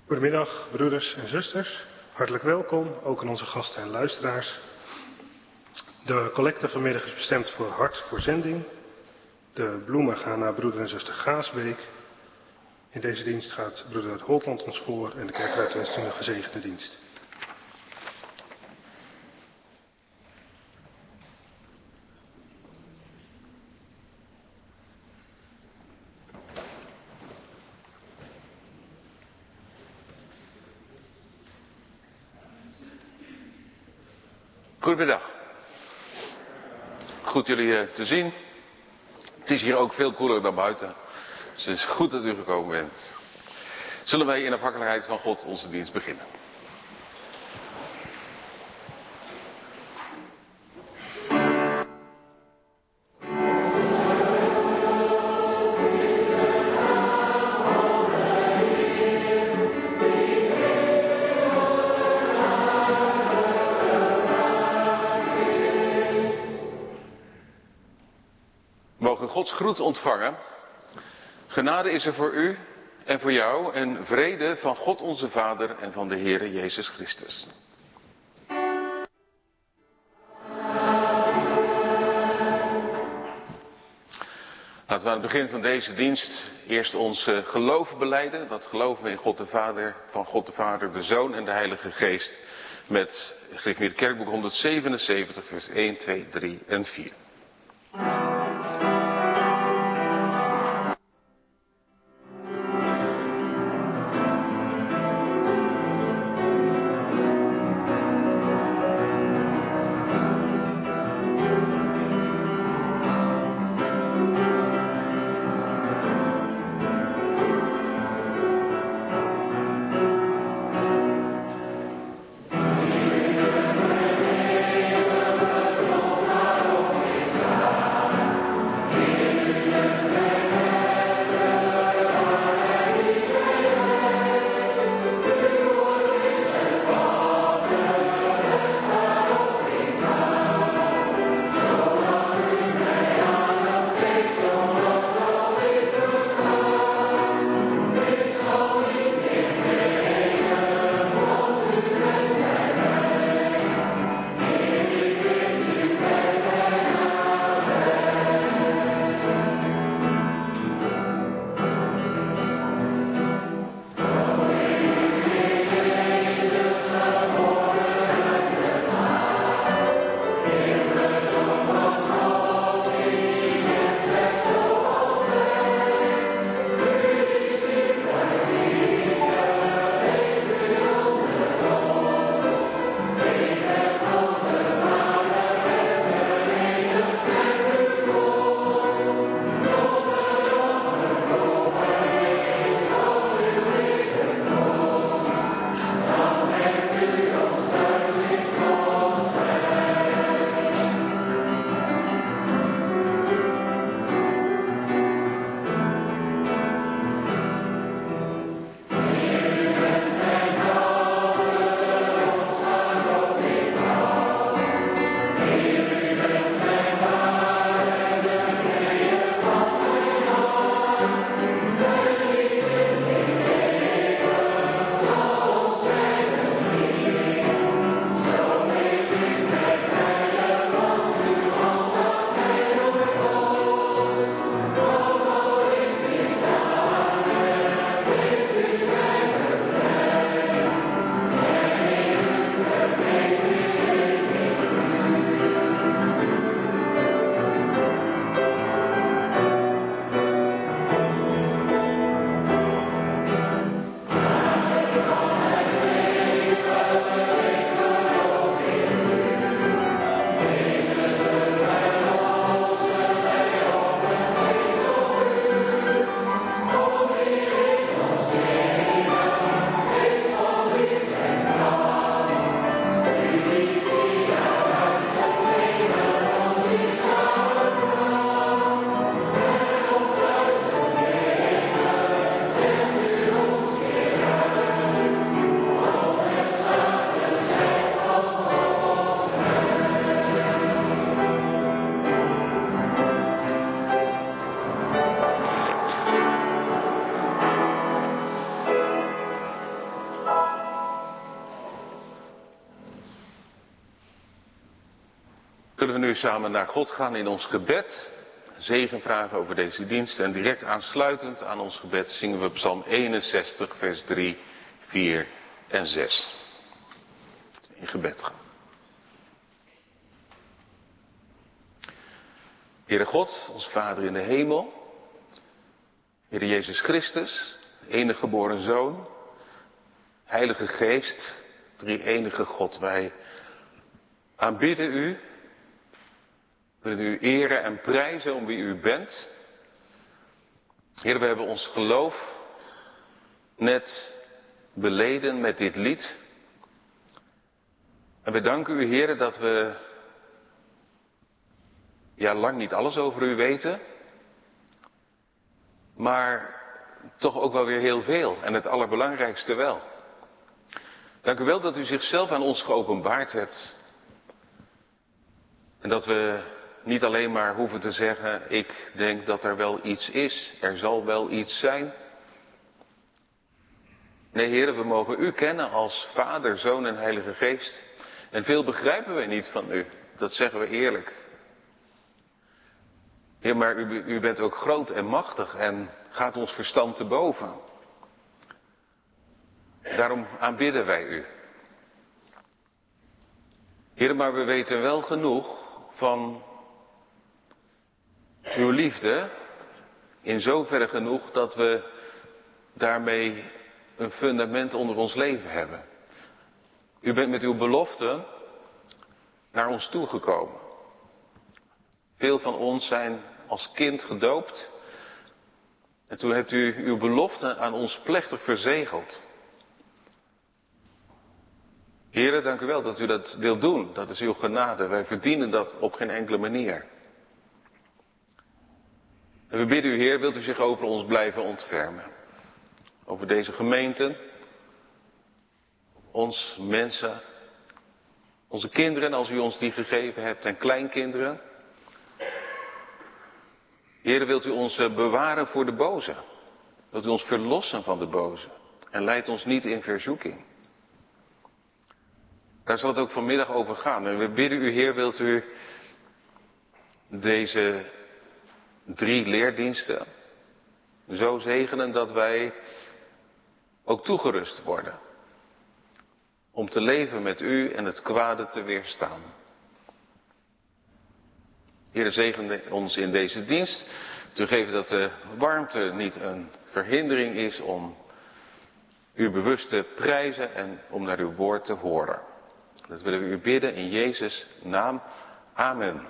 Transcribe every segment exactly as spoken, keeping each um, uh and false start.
Goedemiddag, broeders en zusters. Hartelijk welkom, ook aan onze gasten en luisteraars. De collecte vanmiddag is bestemd voor Hart voor Zending. De bloemen gaan naar broeder en zuster Gaasbeek. In deze dienst gaat broeder uit Holtland ons voor en de kerk wenst u een gezegende dienst. Goedemiddag. Goed jullie te zien. Het is hier ook veel koeler dan buiten. Dus het is goed dat u gekomen bent. Zullen wij in afhankelijkheid van God onze dienst beginnen. Gods groet ontvangen. Genade is er voor u en voor jou en vrede van God onze Vader en van de Heere Jezus Christus. Laten we aan het begin van deze dienst eerst ons geloof belijden. Dat geloven we in God de Vader, van God de Vader, de Zoon en de Heilige Geest. Met gereformeerd kerkboek honderdzevenenzeventig, vers één, twee, drie en vier. Zullen we nu samen naar God gaan in ons gebed, zegen vragen over deze dienst en direct aansluitend aan ons gebed zingen we Psalm eenenzestig, vers drie, vier en zes. In gebed gaan. Heere God, ons Vader in de hemel, Heere Jezus Christus, enige geboren Zoon, Heilige Geest, drie-enige God, wij aanbidden u, willen u eren en prijzen om wie u bent. Heer, we hebben ons geloof net beleden met dit lied. En we danken u, Heer, dat we ja, lang niet alles over u weten, maar toch ook wel weer heel veel en het allerbelangrijkste wel. Dank u wel dat u zichzelf aan ons geopenbaard hebt. En dat we niet alleen maar hoeven te zeggen, ik denk dat er wel iets is, er zal wel iets zijn. Nee, Heer, we mogen u kennen als Vader, Zoon en Heilige Geest. En veel begrijpen we niet van u, dat zeggen we eerlijk. Heer, maar u, u bent ook groot en machtig en gaat ons verstand te boven. Daarom aanbidden wij u. Heer, maar we weten wel genoeg van uw liefde, in zoverre genoeg dat we daarmee een fundament onder ons leven hebben. U bent met uw belofte naar ons toegekomen. Veel van ons zijn als kind gedoopt. En toen hebt u uw belofte aan ons plechtig verzegeld. Heere, dank u wel dat u dat wilt doen. Dat is uw genade. Wij verdienen dat op geen enkele manier. En we bidden u, Heer, wilt u zich over ons blijven ontfermen. Over deze gemeente. Ons mensen. Onze kinderen, als u ons die gegeven hebt. En kleinkinderen. Heer, wilt u ons bewaren voor de boze. Wilt u ons verlossen van de boze. En leidt ons niet in verzoeking. Daar zal het ook vanmiddag over gaan. En we bidden u, Heer, wilt u deze drie leerdiensten zo zegenen dat wij ook toegerust worden. Om te leven met u en het kwade te weerstaan. Heer, zegen ons in deze dienst. U geeft dat de warmte niet een verhindering is om u bewust te prijzen en om naar uw woord te horen. Dat willen we u bidden in Jezus' naam. Amen.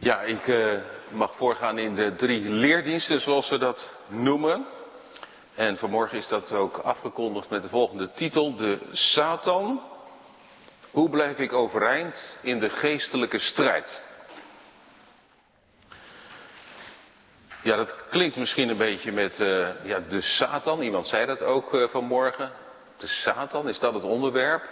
Ja, ik uh, mag voorgaan in de drie leerdiensten, zoals we dat noemen. En vanmorgen is dat ook afgekondigd met de volgende titel: de Satan. Hoe blijf ik overeind in de geestelijke strijd? Ja, dat klinkt misschien een beetje met uh, ja, de Satan. Iemand zei dat ook uh, vanmorgen. De Satan, is dat het onderwerp?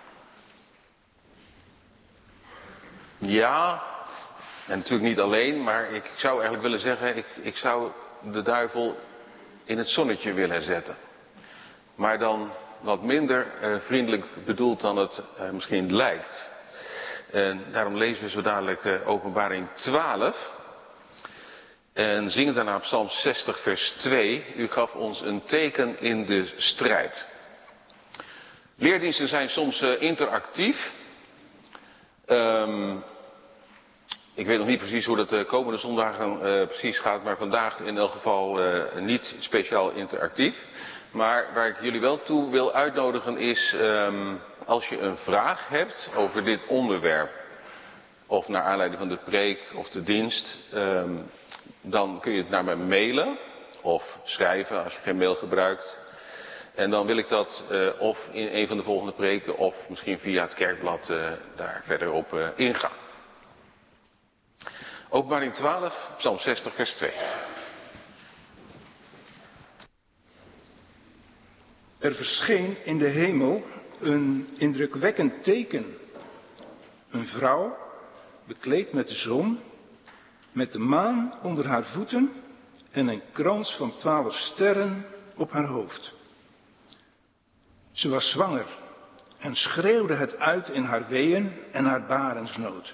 Ja, en natuurlijk niet alleen, maar ik zou eigenlijk willen zeggen, ik, ik zou de duivel in het zonnetje willen zetten. Maar dan wat minder uh, vriendelijk bedoeld dan het uh, misschien lijkt. En daarom lezen we zo dadelijk uh, Openbaring twaalf. En zingen daarna Psalm zestig vers twee. U gaf ons een teken in de strijd. Leerdiensten zijn soms uh, interactief. Um, ik weet nog niet precies hoe dat de komende zondagen uh, precies gaat, maar vandaag in elk geval uh, niet speciaal interactief. Maar waar ik jullie wel toe wil uitnodigen is, um, als je een vraag hebt over dit onderwerp, of naar aanleiding van de preek of de dienst, um, dan kun je het naar me mailen of schrijven als je geen mail gebruikt. En dan wil ik dat uh, of in een van de volgende preken of misschien via het kerkblad uh, daar verder op uh, ingaan. Openbaring twaalf, Psalm zestig vers twee. Er verscheen in de hemel een indrukwekkend teken. Een vrouw, bekleed met de zon, met de maan onder haar voeten en een krans van twaalf sterren op haar hoofd. Ze was zwanger en schreeuwde het uit in haar weeën en haar barensnood.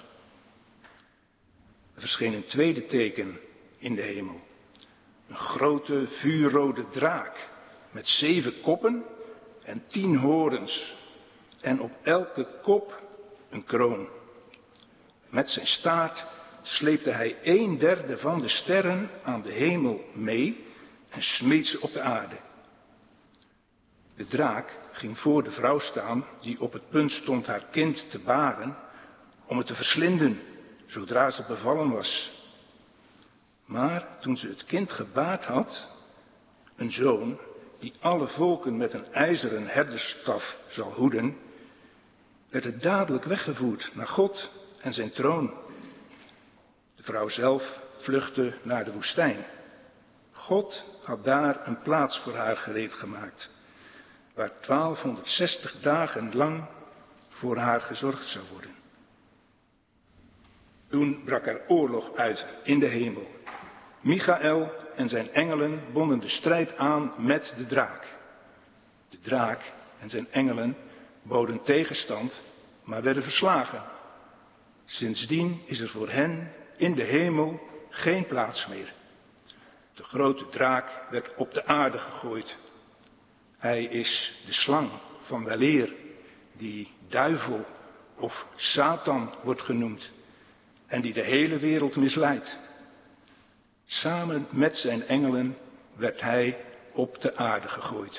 Er verscheen een tweede teken in de hemel. Een grote vuurrode draak met zeven koppen en tien horens en op elke kop een kroon. Met zijn staart sleepte hij een derde van de sterren aan de hemel mee en smeet ze op de aarde. De draak ging voor de vrouw staan die op het punt stond haar kind te baren om het te verslinden zodra ze bevallen was. Maar toen ze het kind gebaard had, een zoon die alle volken met een ijzeren herdersstaf zal hoeden, werd het dadelijk weggevoerd naar God en zijn troon. De vrouw zelf vluchtte naar de woestijn. God had daar een plaats voor haar gereed gemaakt, waar twaalfhonderdzestig dagen lang voor haar gezorgd zou worden. Toen brak er oorlog uit in de hemel. Michaël en zijn engelen bonden de strijd aan met de draak. De draak en zijn engelen boden tegenstand, maar werden verslagen. Sindsdien is er voor hen in de hemel geen plaats meer. De grote draak werd op de aarde gegooid. Hij is de slang van weleer, die duivel of Satan wordt genoemd en die de hele wereld misleidt. Samen met zijn engelen werd hij op de aarde gegooid.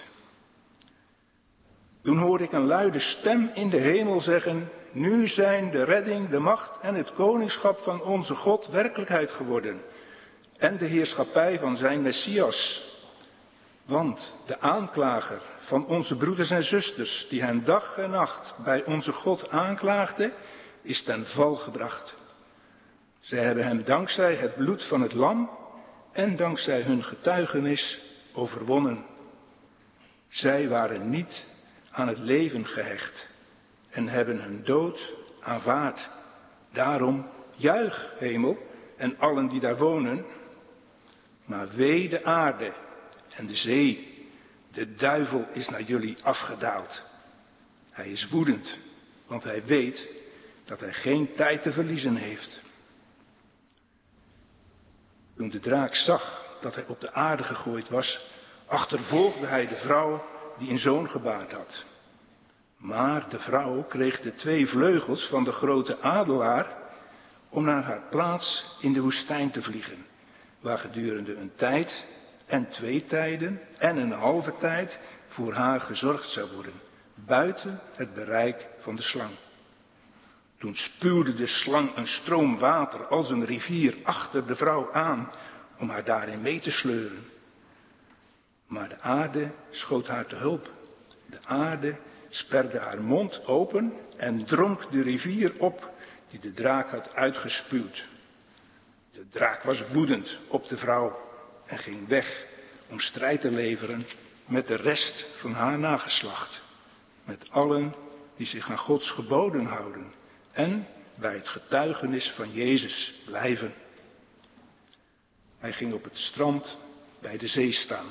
Toen hoorde ik een luide stem in de hemel zeggen: nu zijn de redding, de macht en het koningschap van onze God werkelijkheid geworden en de heerschappij van zijn Messias. Want de aanklager van onze broeders en zusters, die hen dag en nacht bij onze God aanklaagde, is ten val gebracht. Zij hebben hem dankzij het bloed van het lam en dankzij hun getuigenis overwonnen. Zij waren niet aan het leven gehecht en hebben hun dood aanvaard. Daarom juich, hemel en allen die daar wonen. Maar wee de aarde en de zee, de duivel is naar jullie afgedaald. Hij is woedend, want hij weet dat hij geen tijd te verliezen heeft. Toen de draak zag dat hij op de aarde gegooid was, achtervolgde hij de vrouw die een zoon gebaard had. Maar de vrouw kreeg de twee vleugels van de grote adelaar om naar haar plaats in de woestijn te vliegen, waar gedurende een tijd en twee tijden en een halve tijd voor haar gezorgd zou worden, buiten het bereik van de slang. Toen spuwde de slang een stroom water als een rivier achter de vrouw aan om haar daarin mee te sleuren. Maar de aarde schoot haar te hulp. De aarde sperde haar mond open en dronk de rivier op die de draak had uitgespuwd. De draak was woedend op de vrouw en ging weg om strijd te leveren met de rest van haar nageslacht. Met allen die zich aan Gods geboden houden en bij het getuigenis van Jezus blijven. Hij ging op het strand bij de zee staan.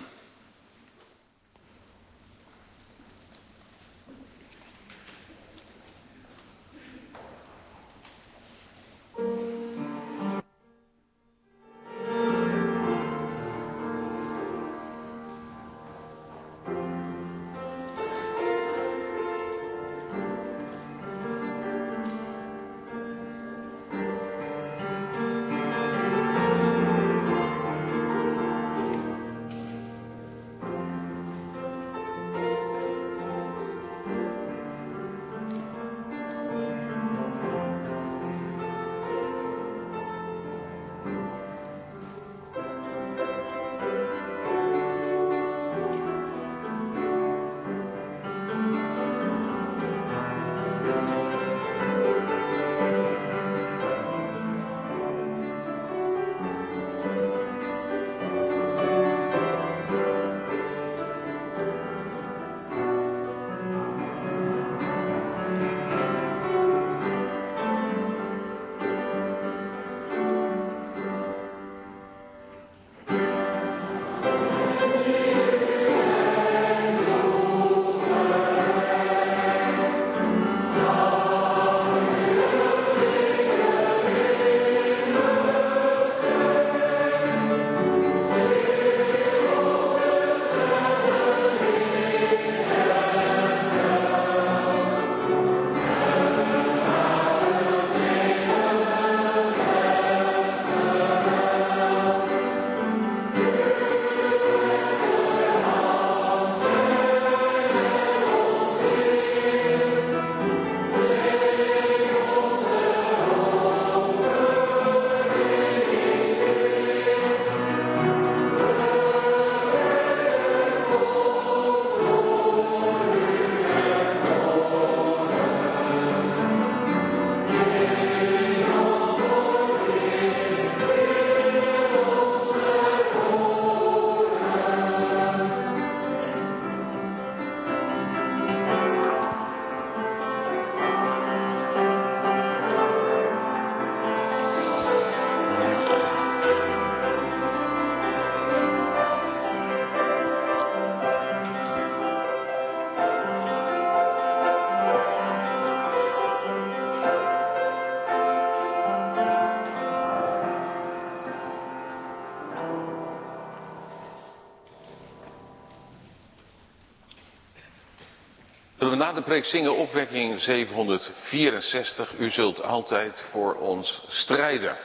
Zullen we na de preek zingen opwekking zevenhonderdvierenzestig. U zult altijd voor ons strijden.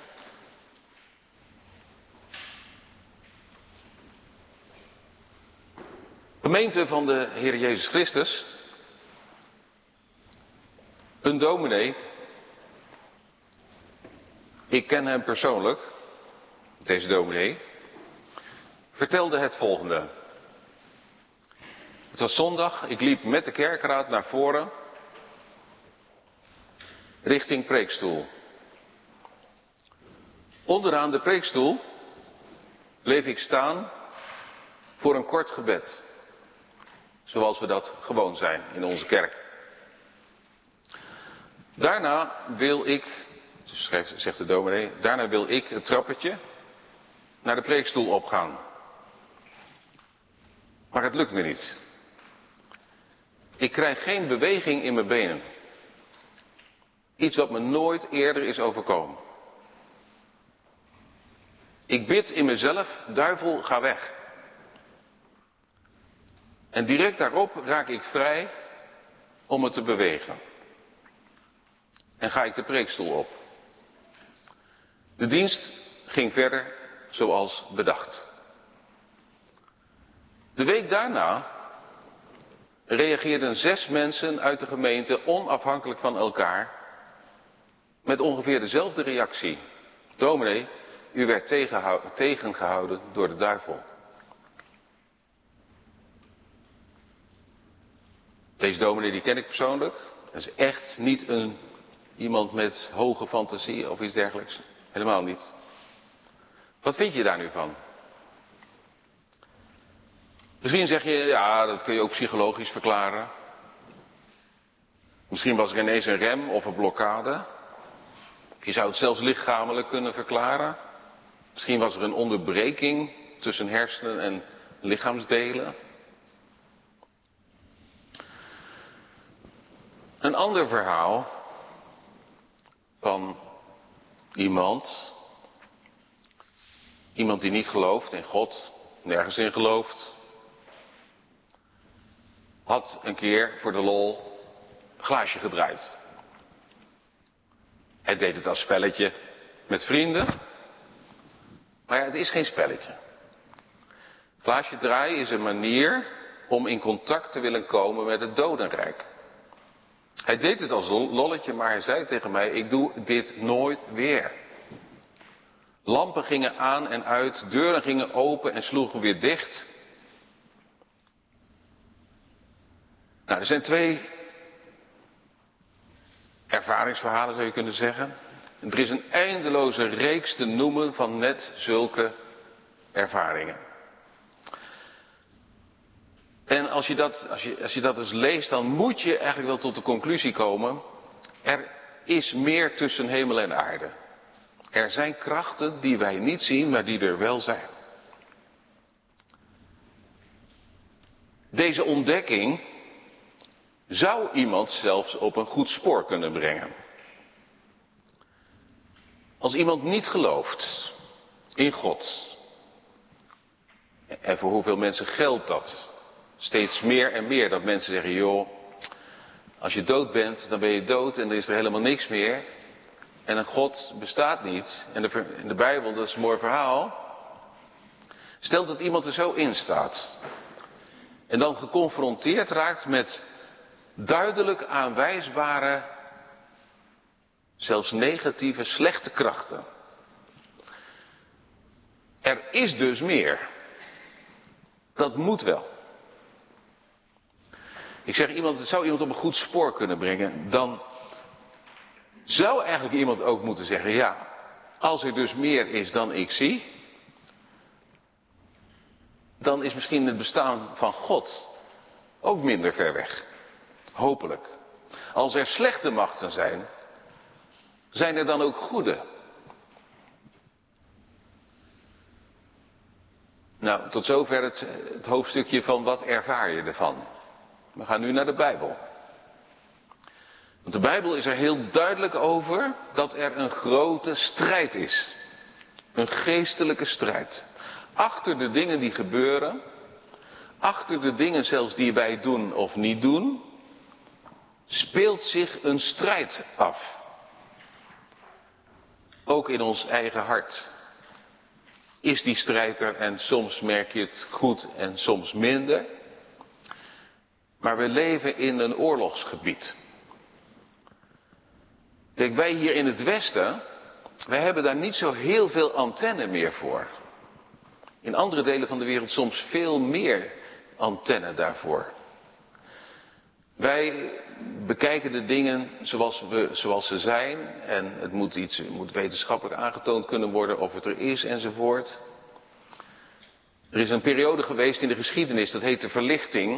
Gemeente van de Heer Jezus Christus. Een dominee. Ik ken hem persoonlijk. Deze dominee. Vertelde het volgende. Het was zondag, ik liep met de kerkraad naar voren, richting preekstoel. Onderaan de preekstoel bleef ik staan voor een kort gebed, zoals we dat gewoon zijn in onze kerk. Daarna wil ik, zegt de dominee, daarna wil ik het trappetje naar de preekstoel opgaan. Maar het lukt me niet. Ik krijg geen beweging in mijn benen. Iets wat me nooit eerder is overkomen. Ik bid in mezelf, duivel, ga weg. En direct daarop raak ik vrij om me te bewegen. En ga ik de preekstoel op. De dienst ging verder zoals bedacht. De week daarna reageerden zes mensen uit de gemeente onafhankelijk van elkaar met ongeveer dezelfde reactie. Dominee, u werd tegengehouden door de duivel. Deze dominee die ken ik persoonlijk. Dat is echt niet een, iemand met hoge fantasie of iets dergelijks. Helemaal niet. Wat vind je daar nu van? Misschien zeg je, ja, dat kun je ook psychologisch verklaren. Misschien was er ineens een rem of een blokkade. Je zou het zelfs lichamelijk kunnen verklaren. Misschien was er een onderbreking tussen hersenen en lichaamsdelen. Een ander verhaal van iemand, iemand die niet gelooft in God, nergens in gelooft, had een keer voor de lol een glaasje gedraaid. Hij deed het als spelletje met vrienden, maar ja, het is geen spelletje. Glaasje draaien is een manier om in contact te willen komen met het dodenrijk. Hij deed het als lolletje, maar hij zei tegen mij, ik doe dit nooit weer. Lampen gingen aan en uit, deuren gingen open en sloegen weer dicht. Nou, er zijn twee ervaringsverhalen, zou je kunnen zeggen. En er is een eindeloze reeks te noemen van net zulke ervaringen. En als je dat, als je, als je dat eens leest, dan moet je eigenlijk wel tot de conclusie komen, er is meer tussen hemel en aarde. Er zijn krachten die wij niet zien, maar die er wel zijn. Deze ontdekking zou iemand zelfs op een goed spoor kunnen brengen. Als iemand niet gelooft in God, en voor hoeveel mensen geldt dat? Steeds meer en meer dat mensen zeggen, joh, als je dood bent, dan ben je dood en dan is er helemaal niks meer. En een God bestaat niet. En de, in de Bijbel, dat is een mooi verhaal. Stel dat iemand er zo in staat. En dan geconfronteerd raakt met duidelijk aanwijsbare, zelfs negatieve, slechte krachten. Er is dus meer. Dat moet wel. Ik zeg, iemand, het zou iemand op een goed spoor kunnen brengen. Dan zou eigenlijk iemand ook moeten zeggen, ja, als er dus meer is dan ik zie, dan is misschien het bestaan van God ook minder ver weg. Hopelijk. Als er slechte machten zijn, zijn er dan ook goede? Nou, tot zover het, het hoofdstukje van wat ervaar je ervan. We gaan nu naar de Bijbel. Want de Bijbel is er heel duidelijk over dat er een grote strijd is. Een geestelijke strijd. Achter de dingen die gebeuren, achter de dingen zelfs die wij doen of niet doen, speelt zich een strijd af. Ook in ons eigen hart is die strijd er en soms merk je het goed en soms minder. Maar we leven in een oorlogsgebied. Kijk, wij hier in het Westen, wij hebben daar niet zo heel veel antenne meer voor. In andere delen van de wereld soms veel meer antenne daarvoor. Wij bekijken de dingen zoals, we, zoals ze zijn en het moet, iets, het moet wetenschappelijk aangetoond kunnen worden of het er is enzovoort. Er is een periode geweest in de geschiedenis, dat heet de verlichting.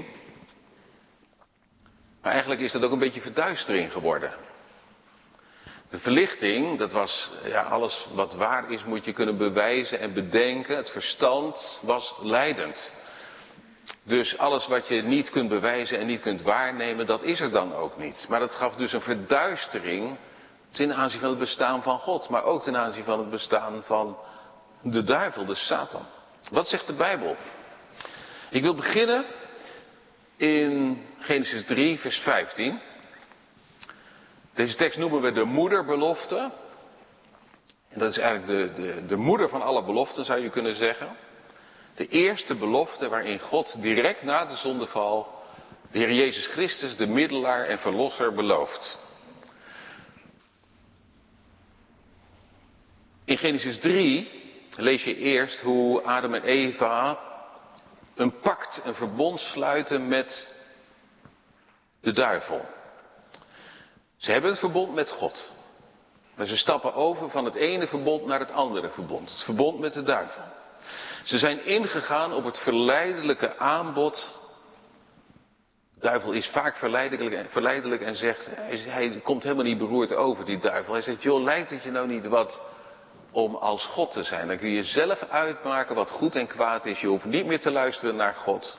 Maar eigenlijk is dat ook een beetje verduistering geworden. De verlichting, dat was, ja, alles wat waar is moet je kunnen bewijzen en bedenken. Het verstand was leidend. Dus alles wat je niet kunt bewijzen en niet kunt waarnemen, dat is er dan ook niet. Maar dat gaf dus een verduistering ten aanzien van het bestaan van God. Maar ook ten aanzien van het bestaan van de duivel, de Satan. Wat zegt de Bijbel? Ik wil beginnen in Genesis drie, vers vijftien. Deze tekst noemen we de moederbelofte. En dat is eigenlijk de, de, de moeder van alle beloften, zou je kunnen zeggen. De eerste belofte waarin God direct na de zondeval de Heer Jezus Christus, de middelaar en verlosser, belooft. In Genesis drie lees je eerst hoe Adam en Eva een pact, een verbond sluiten met de duivel. Ze hebben het verbond met God. Maar ze stappen over van het ene verbond naar het andere verbond. Het verbond met de duivel. Ze zijn ingegaan op het verleidelijke aanbod. De duivel is vaak verleidelijk, verleidelijk en zegt, hij, hij komt helemaal niet beroerd over, die duivel. Hij zegt, joh, lijkt het je nou niet wat om als God te zijn? Dan kun je zelf uitmaken wat goed en kwaad is. Je hoeft niet meer te luisteren naar God.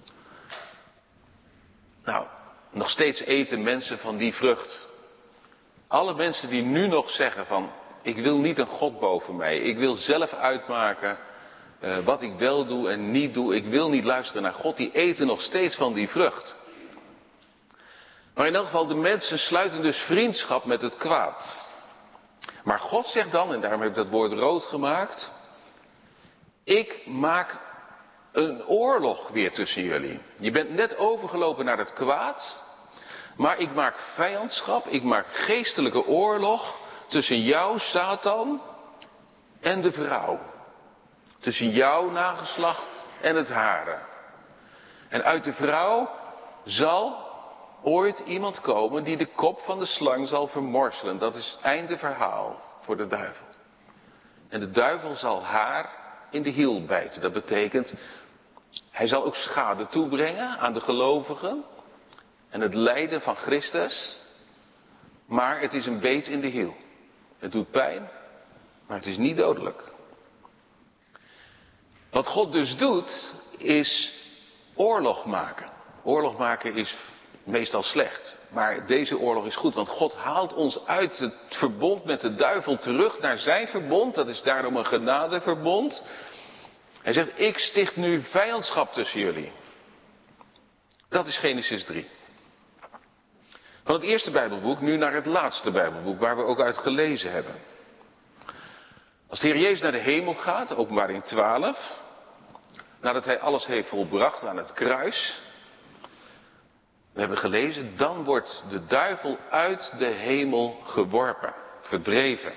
Nou, nog steeds eten mensen van die vrucht. Alle mensen die nu nog zeggen van, ik wil niet een God boven mij. Ik wil zelf uitmaken uh, wat ik wel doe en niet doe. Ik wil niet luisteren naar God. Die eten nog steeds van die vrucht. Maar in elk geval, de mensen sluiten dus vriendschap met het kwaad. Maar God zegt dan, en daarom heb ik dat woord rood gemaakt. Ik maak een oorlog weer tussen jullie. Je bent net overgelopen naar het kwaad. Maar ik maak vijandschap, ik maak geestelijke oorlog tussen jou, Satan, en de vrouw. Tussen jouw nageslacht en het hare. En uit de vrouw zal ooit iemand komen die de kop van de slang zal vermorselen. Dat is het einde verhaal voor de duivel. En de duivel zal haar in de hiel bijten. Dat betekent, hij zal ook schade toebrengen aan de gelovigen. En het lijden van Christus. Maar het is een beet in de hiel. Het doet pijn, maar het is niet dodelijk. Wat God dus doet, is oorlog maken. Oorlog maken is meestal slecht. Maar deze oorlog is goed, want God haalt ons uit het verbond met de duivel terug naar zijn verbond. Dat is daarom een genadeverbond. Hij zegt, ik sticht nu vijandschap tussen jullie. Dat is Genesis drie. Van het eerste Bijbelboek nu naar het laatste Bijbelboek, waar we ook uit gelezen hebben. Als de Heer Jezus naar de hemel gaat, Openbaring twaalf, nadat hij alles heeft volbracht aan het kruis, we hebben gelezen, dan wordt de duivel uit de hemel geworpen, verdreven.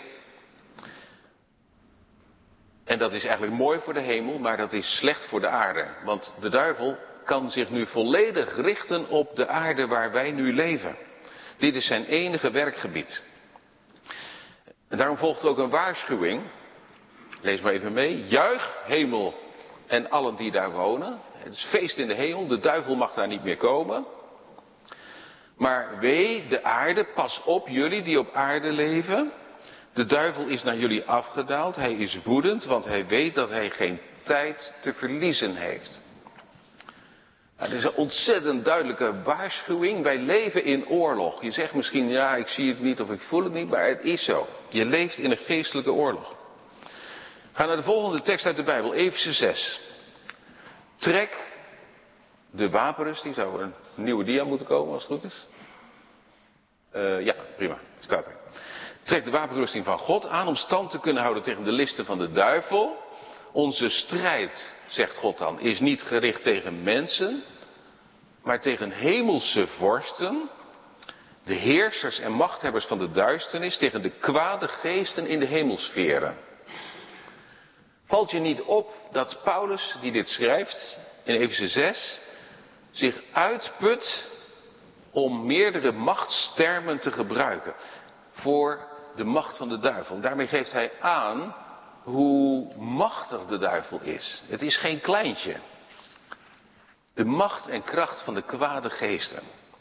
En dat is eigenlijk mooi voor de hemel, maar dat is slecht voor de aarde. Want de duivel kan zich nu volledig richten op de aarde waar wij nu leven. Dit is zijn enige werkgebied. En daarom volgt ook een waarschuwing. Lees maar even mee. Juich, hemel en allen die daar wonen. Het is feest in de hemel, de duivel mag daar niet meer komen. Maar wee, de aarde, pas op jullie die op aarde leven. De duivel is naar jullie afgedaald. Hij is woedend, want hij weet dat hij geen tijd te verliezen heeft. Nou, dit is een ontzettend duidelijke waarschuwing. Wij leven in oorlog. Je zegt misschien, ja, ik zie het niet of ik voel het niet, maar het is zo. Je leeft in een geestelijke oorlog. Ga naar de volgende tekst uit de Bijbel, Efeze zes. Trek de wapenrusting, zou een nieuwe dia moeten komen als het goed is. Uh, ja, prima, staat er. Trek de wapenrusting van God aan om stand te kunnen houden tegen de listen van de duivel. Onze strijd, zegt God dan, is niet gericht tegen mensen, maar tegen hemelse vorsten, de heersers en machthebbers van de duisternis, tegen de kwade geesten in de hemelsferen. Valt je niet op dat Paulus, die dit schrijft, in Efeze zes, zich uitput om meerdere machtstermen te gebruiken voor de macht van de duivel. En daarmee geeft hij aan hoe machtig de duivel is. Het is geen kleintje. De macht en kracht van de kwade geesten.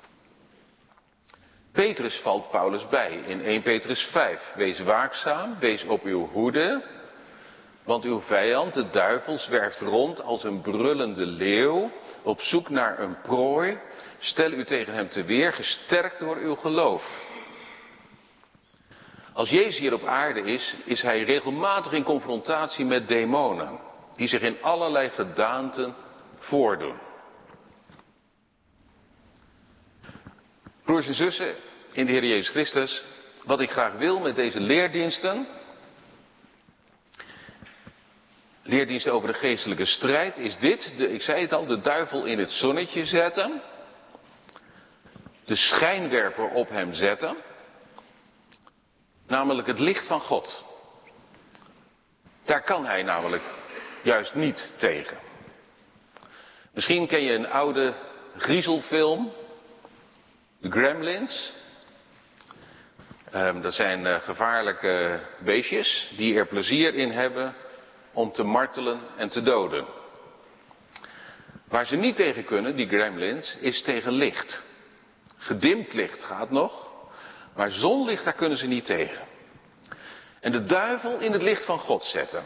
Petrus valt Paulus bij in eerste Petrus vijf. Wees waakzaam, wees op uw hoede. Want uw vijand, de duivel, zwerft rond als een brullende leeuw, op zoek naar een prooi. Stel u tegen hem te weer, gesterkt door uw geloof. Als Jezus hier op aarde is, is hij regelmatig in confrontatie met demonen, die zich in allerlei gedaanten voordoen. Broers en zussen in de Heer Jezus Christus, wat ik graag wil met deze leerdiensten, leerdiensten over de geestelijke strijd, is dit, de, ik zei het al, de duivel in het zonnetje zetten, de schijnwerper op hem zetten, namelijk het licht van God. Daar kan hij namelijk juist niet tegen. Misschien ken je een oude griezelfilm, de Gremlins. Um, dat zijn uh, gevaarlijke beestjes die er plezier in hebben om te martelen en te doden. Waar ze niet tegen kunnen, die gremlins, is tegen licht. Gedimd licht gaat nog, maar zonlicht, daar kunnen ze niet tegen. En de duivel in het licht van God zetten.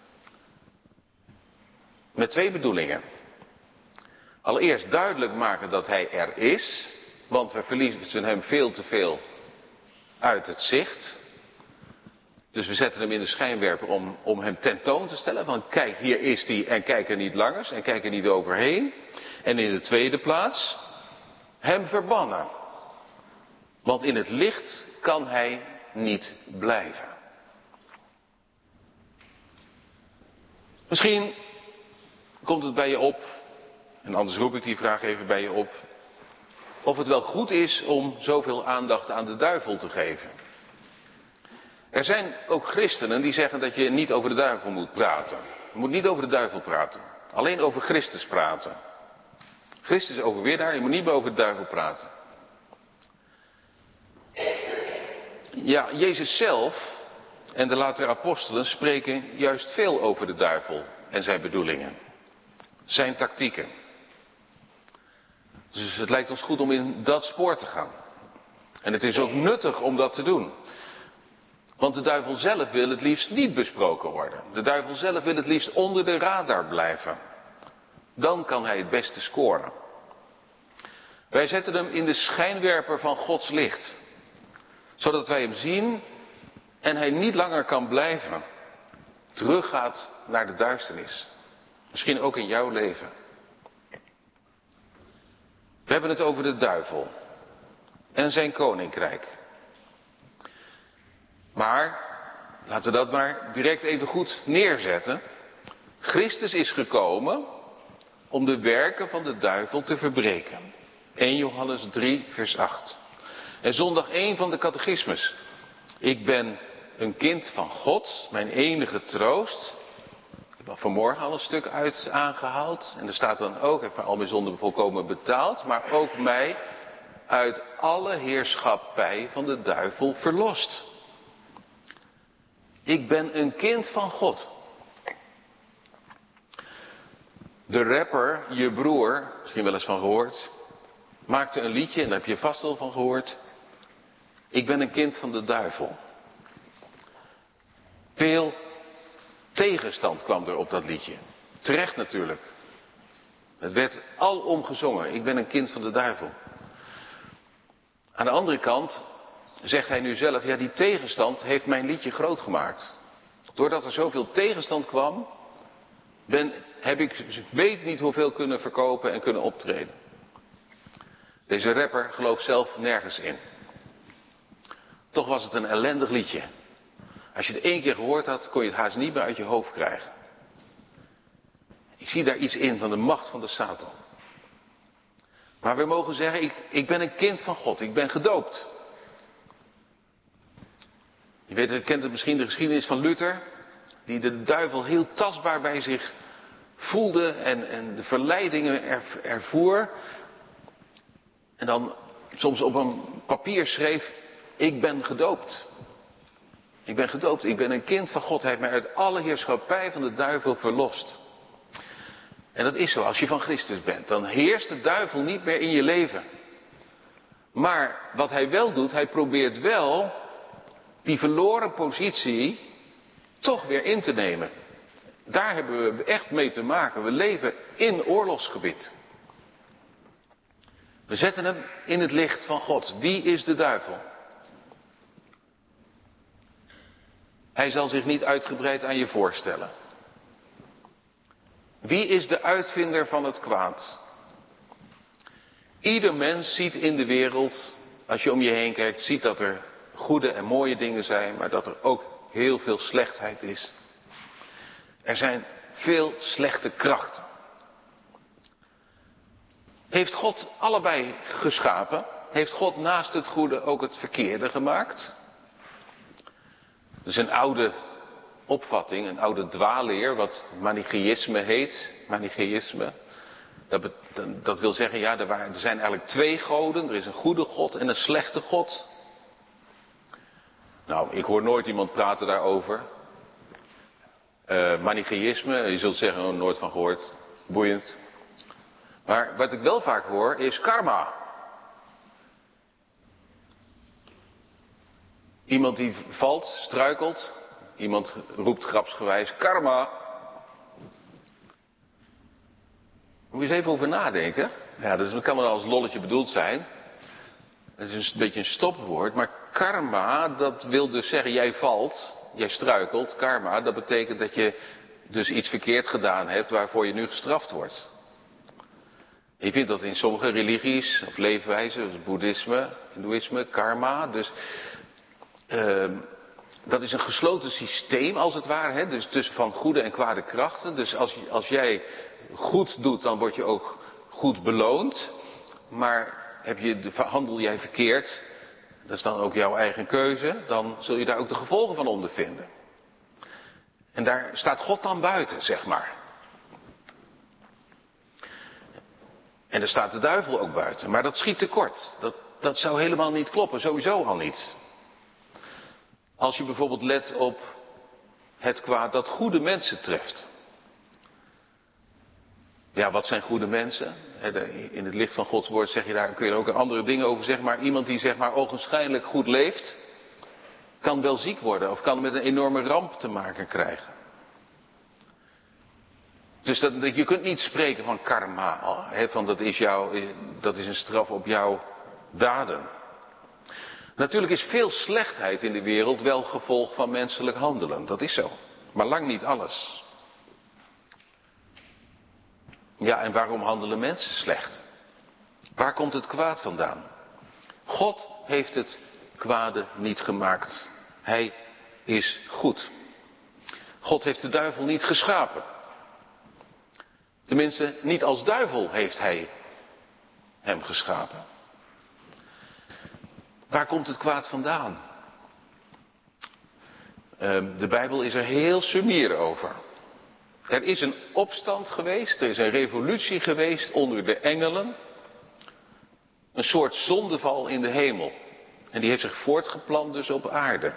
Met twee bedoelingen. Allereerst duidelijk maken dat hij er is, want we verliezen hem veel te veel uit het zicht. Dus we zetten hem in de schijnwerper om, om hem tentoon te stellen. Van kijk, hier is hij en kijk er niet langers en kijk er niet overheen. En in de tweede plaats, hem verbannen. Want in het licht kan hij niet blijven. Misschien komt het bij je op, en anders roep ik die vraag even bij je op, of het wel goed is om zoveel aandacht aan de duivel te geven. Er zijn ook christenen die zeggen dat je niet over de duivel moet praten. Je moet niet over de duivel praten. Alleen over Christus praten. Christus is overwinnaar, je moet niet meer over de duivel praten. Ja, Jezus zelf en de latere apostelen spreken juist veel over de duivel en zijn bedoelingen. Zijn tactieken. Dus het lijkt ons goed om in dat spoor te gaan. En het is ook nuttig om dat te doen. Want de duivel zelf wil het liefst niet besproken worden. De duivel zelf wil het liefst onder de radar blijven. Dan kan hij het beste scoren. Wij zetten hem in de schijnwerper van Gods licht. Zodat wij hem zien en hij niet langer kan blijven. Teruggaat naar de duisternis. Misschien ook in jouw leven. We hebben het over de duivel. En zijn koninkrijk. Maar, laten we dat maar direct even goed neerzetten. Christus is gekomen om de werken van de duivel te verbreken. eerste Johannes drie vers acht. En zondag één van de catechismus. Ik ben een kind van God, mijn enige troost. Ik heb vanmorgen al een stuk uit aangehaald. En er staat dan ook, heeft al mijn zonden volkomen betaald. Maar ook mij uit alle heerschappij van de duivel verlost. Ik ben een kind van God. De rapper, je broer, misschien wel eens van gehoord, maakte een liedje, en daar heb je vast wel van gehoord. Ik ben een kind van de duivel. Veel tegenstand kwam er op dat liedje. Terecht natuurlijk. Het werd alom gezongen. Ik ben een kind van de duivel. Aan de andere kant zegt hij nu zelf, ja, die tegenstand heeft mijn liedje groot gemaakt. Doordat er zoveel tegenstand kwam, ben, heb ik weet niet hoeveel kunnen verkopen en kunnen optreden. Deze rapper gelooft zelf nergens in. Toch was het een ellendig liedje. Als je het één keer gehoord had, kon je het haast niet meer uit je hoofd krijgen. Ik zie daar iets in van de macht van de Satan. Maar we mogen zeggen, ik, ik ben een kind van God, ik ben gedoopt. Je weet, je kent het misschien de geschiedenis van Luther, die de duivel heel tastbaar bij zich voelde en, en de verleidingen er, ervoer. En dan soms op een papier schreef, ik ben gedoopt. Ik ben gedoopt, ik ben een kind van God, hij heeft mij uit alle heerschappij van de duivel verlost. En dat is zo, als je van Christus bent, dan heerst de duivel niet meer in je leven. Maar wat hij wel doet, hij probeert wel die verloren positie toch weer in te nemen. Daar hebben we echt mee te maken. We leven in oorlogsgebied. We zetten hem in het licht van God. Wie is de duivel? Hij zal zich niet uitgebreid aan je voorstellen. Wie is de uitvinder van het kwaad? Ieder mens ziet in de wereld, als je om je heen kijkt, ziet dat er goede en mooie dingen zijn, maar dat er ook heel veel slechtheid is. Er zijn veel slechte krachten. Heeft God allebei geschapen? Heeft God naast het goede ook het verkeerde gemaakt? Er is een oude opvatting, een oude dwaalleer, wat manicheïsme heet. Manicheïsme. Dat, be, dat wil zeggen, ja, er, waren, er zijn eigenlijk twee goden. Er is een goede God en een slechte God. Nou, ik hoor nooit iemand praten daarover. Uh, manicheïsme, je zult zeggen, oh, nooit van gehoord. Boeiend. Maar wat ik wel vaak hoor, is karma. Iemand die valt, struikelt. Iemand roept grapsgewijs, karma. Moet je eens even over nadenken. Ja, dat kan wel als lolletje bedoeld zijn. Dat is een beetje een stopwoord. Maar karma, dat wil dus zeggen, jij valt, jij struikelt. Karma, dat betekent dat je dus iets verkeerd gedaan hebt waarvoor je nu gestraft wordt. Je vindt dat in sommige religies of leefwijzen, zoals boeddhisme, hindoeïsme, karma. Dus uh, dat is een gesloten systeem als het ware. Hè? Dus tussen van goede en kwade krachten. Dus als, als jij goed doet, dan word je ook goed beloond. Maar heb je, handel jij verkeerd, dat is dan ook jouw eigen keuze, dan zul je daar ook de gevolgen van ondervinden. En daar staat God dan buiten, zeg maar. En er staat de duivel ook buiten. Maar dat schiet tekort. Dat, dat zou helemaal niet kloppen, sowieso al niet. Als je bijvoorbeeld let op het kwaad dat goede mensen treft. Ja, wat zijn goede mensen? In het licht van Gods woord zeg je daar, kun je er ook andere dingen over zeggen. Maar iemand die zeg maar ogenschijnlijk goed leeft, kan wel ziek worden of kan met een enorme ramp te maken krijgen. Dus dat, je kunt niet spreken van karma, hè, van dat is, jouw, dat is een straf op jouw daden. Natuurlijk is veel slechtheid in de wereld wel gevolg van menselijk handelen, dat is zo. Maar lang niet alles. Ja, en waarom handelen mensen slecht? Waar komt het kwaad vandaan? God heeft het kwade niet gemaakt. Hij is goed. God heeft de duivel niet geschapen. Tenminste, niet als duivel heeft hij hem geschapen. Waar komt het kwaad vandaan? Uh, de Bijbel is er heel sumier over. Er is een opstand geweest, er is een revolutie geweest onder de engelen. Een soort zondeval in de hemel. En die heeft zich voortgeplant dus op aarde.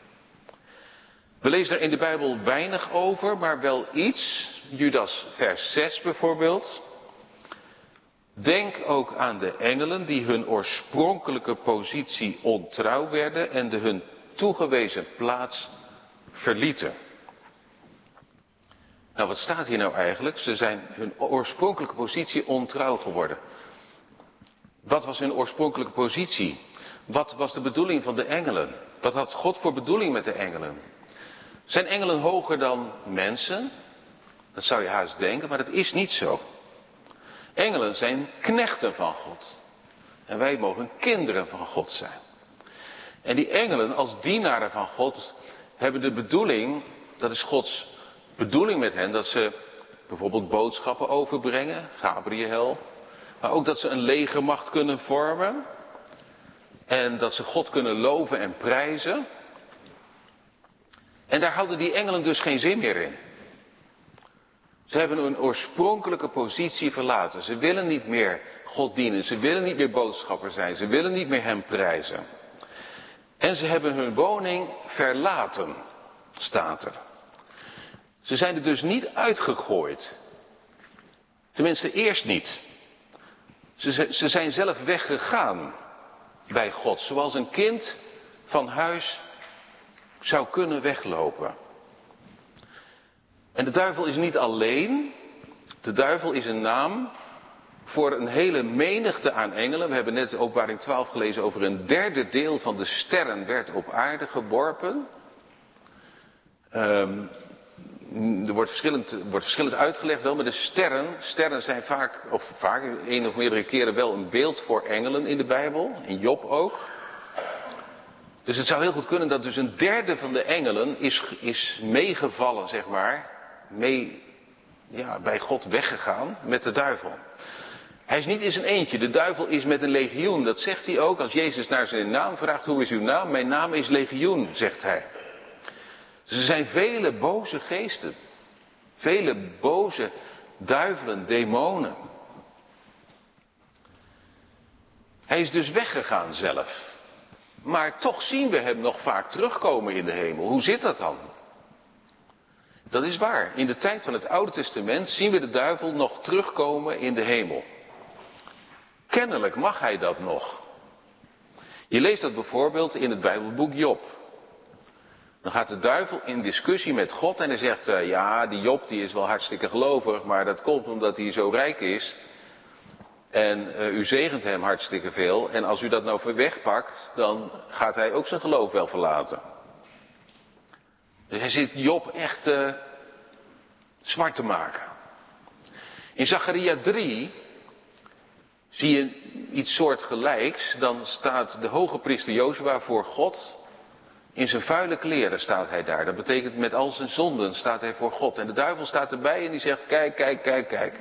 We lezen er in de Bijbel weinig over, maar wel iets. Judas vers zes bijvoorbeeld. Denk ook aan de engelen die hun oorspronkelijke positie ontrouw werden en de hun toegewezen plaats verlieten. Nou, wat staat hier nou eigenlijk? Ze zijn hun oorspronkelijke positie ontrouw geworden. Wat was hun oorspronkelijke positie? Wat was de bedoeling van de engelen? Wat had God voor bedoeling met de engelen? Zijn engelen hoger dan mensen? Dat zou je haast denken, maar dat is niet zo. Engelen zijn knechten van God. En wij mogen kinderen van God zijn. En die engelen als dienaren van God hebben de bedoeling, dat is Gods bedoeling met hen, dat ze bijvoorbeeld boodschappen overbrengen, Gabriel. Maar ook dat ze een legermacht kunnen vormen. En dat ze God kunnen loven en prijzen. En daar hadden die engelen dus geen zin meer in. Ze hebben hun oorspronkelijke positie verlaten. Ze willen niet meer God dienen. Ze willen niet meer boodschapper zijn. Ze willen niet meer hem prijzen. En ze hebben hun woning verlaten, staat er. Ze zijn er dus niet uitgegooid. Tenminste, eerst niet. Ze, ze zijn zelf weggegaan bij God. Zoals een kind van huis zou kunnen weglopen. En de duivel is niet alleen. De duivel is een naam voor een hele menigte aan engelen. We hebben net Openbaring twaalf gelezen over een derde deel van de sterren werd op aarde geworpen. Um, er wordt verschillend, wordt verschillend uitgelegd wel, maar de sterren, sterren zijn vaak, of vaak, één of meerdere keren wel een beeld voor engelen in de Bijbel. In Job ook. Dus het zou heel goed kunnen dat dus een derde van de engelen is, is meegevallen, zeg maar. Mee, ja, bij God weggegaan met de duivel. Hij is niet in zijn eentje. De duivel is met een legioen. Dat zegt hij ook. Als Jezus naar zijn naam vraagt, hoe is uw naam? Mijn naam is legioen, zegt hij. Dus er zijn vele boze geesten. Vele boze duivelen, demonen. Hij is dus weggegaan zelf. Maar toch zien we hem nog vaak terugkomen in de hemel. Hoe zit dat dan? Dat is waar. In de tijd van het Oude Testament zien we de duivel nog terugkomen in de hemel. Kennelijk mag hij dat nog. Je leest dat bijvoorbeeld in het Bijbelboek Job. Dan gaat de duivel in discussie met God en hij zegt, uh, ja, die Job die is wel hartstikke gelovig, maar dat komt omdat hij zo rijk is. En uh, u zegent hem hartstikke veel. En als u dat nou wegpakt, dan gaat hij ook zijn geloof wel verlaten. Dus hij zit Job echt uh, zwart te maken. In Zacharia drie zie je iets soortgelijks. Dan staat de hoge priester Jozua voor God. In zijn vuile kleren staat hij daar. Dat betekent met al zijn zonden staat hij voor God. En de duivel staat erbij en die zegt, kijk, kijk, kijk, kijk.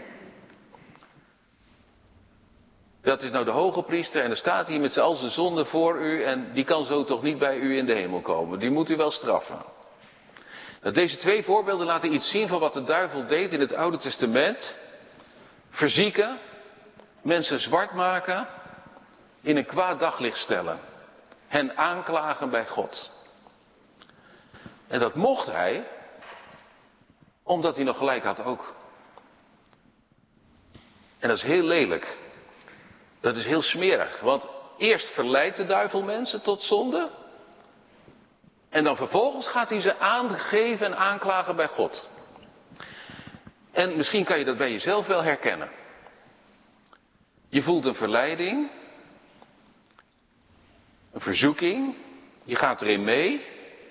Dat is nou de hoge priester en er staat hij met al zijn zonden voor u. En die kan zo toch niet bij u in de hemel komen. Die moet u wel straffen. Nou, deze twee voorbeelden laten iets zien van wat de duivel deed in het Oude Testament. Verzieken, mensen zwart maken, in een kwaad daglicht stellen. Hen aanklagen bij God. En dat mocht hij, omdat hij nog gelijk had ook. En dat is heel lelijk. Dat is heel smerig. Want eerst verleidt de duivel mensen tot zonde. En dan vervolgens gaat hij ze aangeven en aanklagen bij God. En misschien kan je dat bij jezelf wel herkennen. Je voelt een verleiding. Een verzoeking. Je gaat erin mee.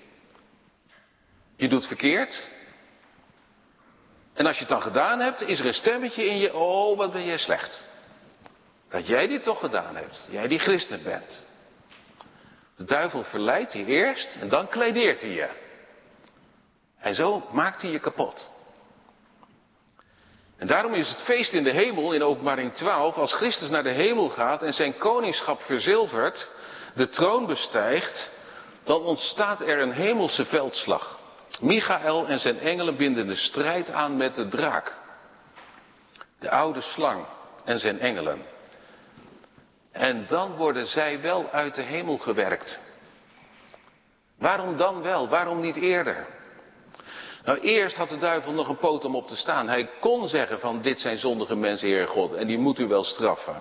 Je doet verkeerd. En als je het dan gedaan hebt, is er een stemmetje in je. Oh, wat ben jij slecht. Dat jij dit toch gedaan hebt. Jij die christen bent. De duivel verleidt je eerst en dan kledeert hij je. En zo maakt hij je kapot. En daarom is het feest in de hemel in Openbaring twaalf, als Christus naar de hemel gaat en zijn koningschap verzilvert, de troon bestijgt, dan ontstaat er een hemelse veldslag. Michael en zijn engelen binden de strijd aan met de draak. De oude slang en zijn engelen. En dan worden zij wel uit de hemel gewerkt. Waarom dan wel? Waarom niet eerder? Nou, eerst had de duivel nog een poot om op te staan. Hij kon zeggen van dit zijn zondige mensen, Heer God, en die moet u wel straffen.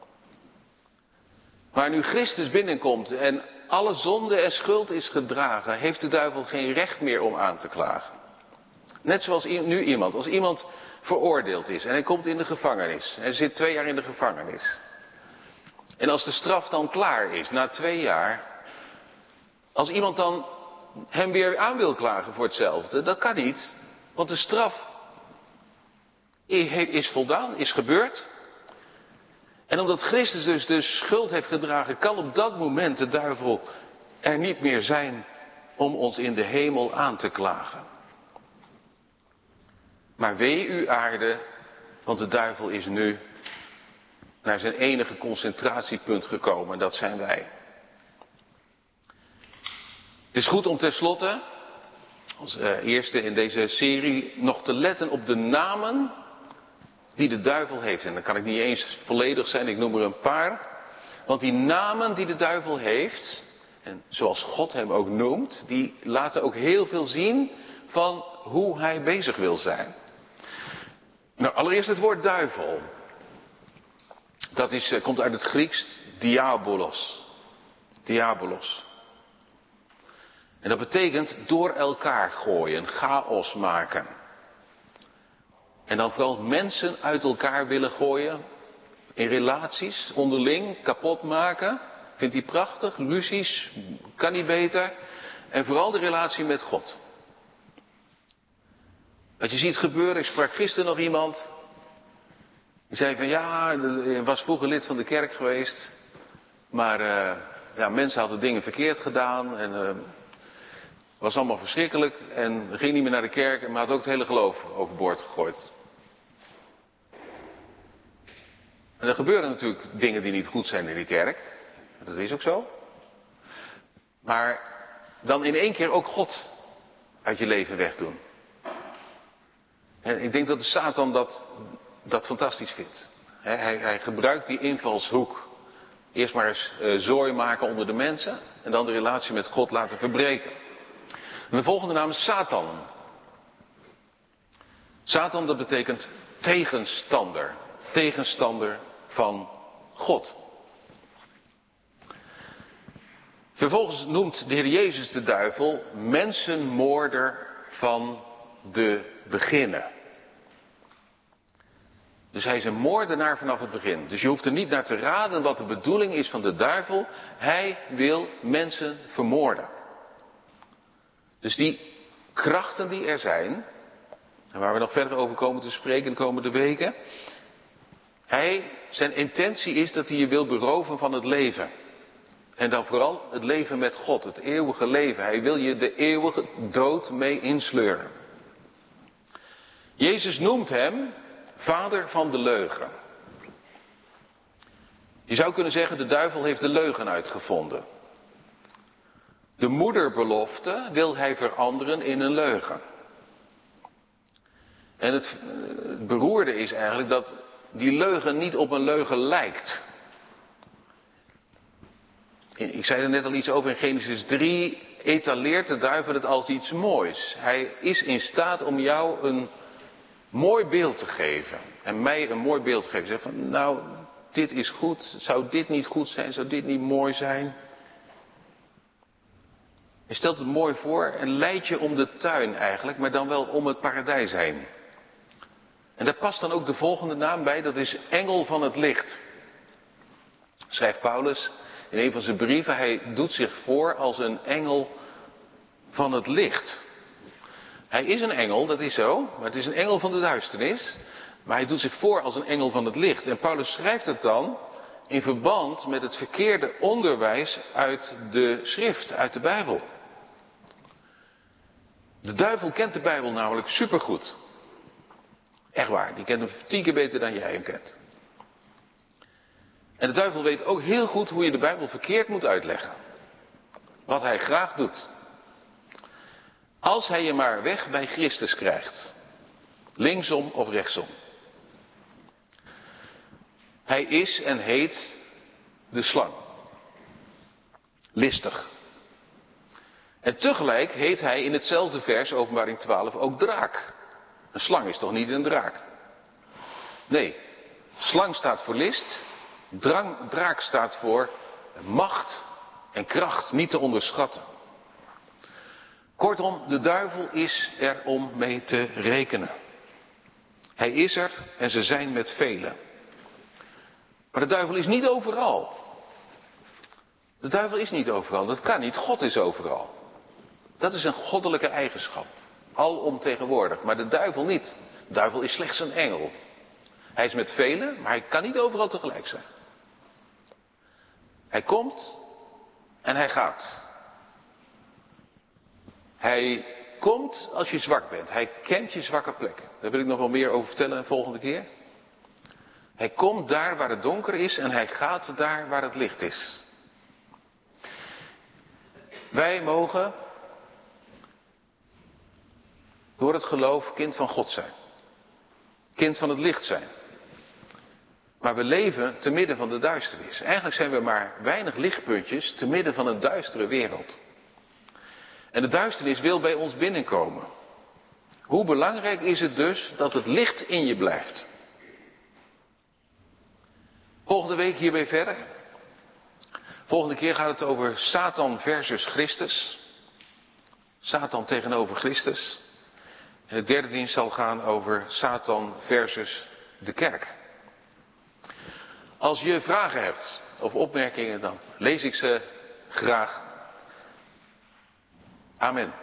Maar nu Christus binnenkomt en alle zonde en schuld is gedragen, heeft de duivel geen recht meer om aan te klagen. Net zoals nu iemand, als iemand veroordeeld is en hij komt in de gevangenis. Hij zit twee jaar in de gevangenis. En als de straf dan klaar is, na twee jaar, als iemand dan hem weer aan wil klagen voor hetzelfde, dat kan niet. Want de straf is voldaan, is gebeurd. En omdat Christus dus de schuld heeft gedragen, kan op dat moment de duivel er niet meer zijn om ons in de hemel aan te klagen. Maar wee u aarde, want de duivel is nu naar zijn enige concentratiepunt gekomen, en dat zijn wij. Het is goed om tenslotte, als uh, eerste in deze serie, nog te letten op de namen die de duivel heeft. En dan kan ik niet eens volledig zijn, ik noem er een paar. Want die namen die de duivel heeft, en zoals God hem ook noemt, die laten ook heel veel zien van hoe hij bezig wil zijn. Nou, allereerst het woord duivel. Dat is, uh, komt uit het Grieks diabolos. Diabolos. En dat betekent door elkaar gooien, chaos maken. En dan vooral mensen uit elkaar willen gooien. In relaties, onderling, kapot maken. Vindt hij prachtig, ruzies, kan niet beter. En vooral de relatie met God. Wat je ziet gebeuren, ik sprak gisteren nog iemand. Die zei van ja, hij was vroeger lid van de kerk geweest. Maar uh, ja, mensen hadden dingen verkeerd gedaan. En uh, het was allemaal verschrikkelijk. En ging niet meer naar de kerk. Maar had ook het hele geloof overboord gegooid. En er gebeuren natuurlijk dingen die niet goed zijn in die kerk. Dat is ook zo. Maar dan in één keer ook God uit je leven wegdoen. En ik denk dat de Satan dat, dat fantastisch vindt. He, hij, hij gebruikt die invalshoek. Eerst maar eens uh, zooi maken onder de mensen en dan de relatie met God laten verbreken. En de volgende naam is Satan. Satan, dat betekent tegenstander. Tegenstander van God. Vervolgens noemt de Heer Jezus de duivel mensenmoorder van de beginnen. Dus hij is een moordenaar vanaf het begin. Dus je hoeft er niet naar te raden wat de bedoeling is van de duivel. Hij wil mensen vermoorden. Dus die krachten die er zijn, en waar we nog verder over komen te spreken de komende weken. Hij, zijn intentie is dat hij je wil beroven van het leven. En dan vooral het leven met God, het eeuwige leven. Hij wil je de eeuwige dood mee insleuren. Jezus noemt hem vader van de leugen. Je zou kunnen zeggen, de duivel heeft de leugen uitgevonden. De moederbelofte wil hij veranderen in een leugen. En het, het beroerde is eigenlijk dat die leugen niet op een leugen lijkt. Ik zei er net al iets over in Genesis drie, etaleert de duivel het als iets moois. Hij is in staat om jou een mooi beeld te geven. En mij een mooi beeld te geven. Zeg van, nou, dit is goed. Zou dit niet goed zijn? Zou dit niet mooi zijn? Hij stelt het mooi voor en leidt je om de tuin eigenlijk, maar dan wel om het paradijs heen. En daar past dan ook de volgende naam bij, dat is engel van het licht. Schrijft Paulus in een van zijn brieven, hij doet zich voor als een engel van het licht. Hij is een engel, dat is zo, maar het is een engel van de duisternis. Maar hij doet zich voor als een engel van het licht. En Paulus schrijft het dan in verband met het verkeerde onderwijs uit de schrift, uit de Bijbel. De duivel kent de Bijbel namelijk supergoed. Echt waar, die kent hem tien keer beter dan jij hem kent. En de duivel weet ook heel goed hoe je de Bijbel verkeerd moet uitleggen. Wat hij graag doet. Als hij je maar weg bij Christus krijgt. Linksom of rechtsom. Hij is en heet de slang. Listig. En tegelijk heet hij in hetzelfde vers, Openbaring twaalf, ook draak. Een slang is toch niet een draak? Nee, slang staat voor list. Drang, draak staat voor macht en kracht, niet te onderschatten. Kortom, de duivel is er om mee te rekenen. Hij is er en ze zijn met velen. Maar de duivel is niet overal. De duivel is niet overal, dat kan niet. God is overal. Dat is een goddelijke eigenschap. Alomtegenwoordig, maar de duivel niet. De duivel is slechts een engel. Hij is met velen, maar hij kan niet overal tegelijk zijn. Hij komt en hij gaat. Hij komt als je zwak bent. Hij kent je zwakke plek. Daar wil ik nog wel meer over vertellen de volgende keer. Hij komt daar waar het donker is en hij gaat daar waar het licht is. Wij mogen door het geloof kind van God zijn. Kind van het licht zijn. Maar we leven te midden van de duisternis. Eigenlijk zijn we maar weinig lichtpuntjes te midden van een duistere wereld. En de duisternis wil bij ons binnenkomen. Hoe belangrijk is het dus dat het licht in je blijft? Volgende week hierbij verder. Volgende keer gaat het over Satan versus Christus. Satan tegenover Christus. En de derde dienst zal gaan over Satan versus de kerk. Als je vragen hebt of opmerkingen, dan lees ik ze graag. Amen.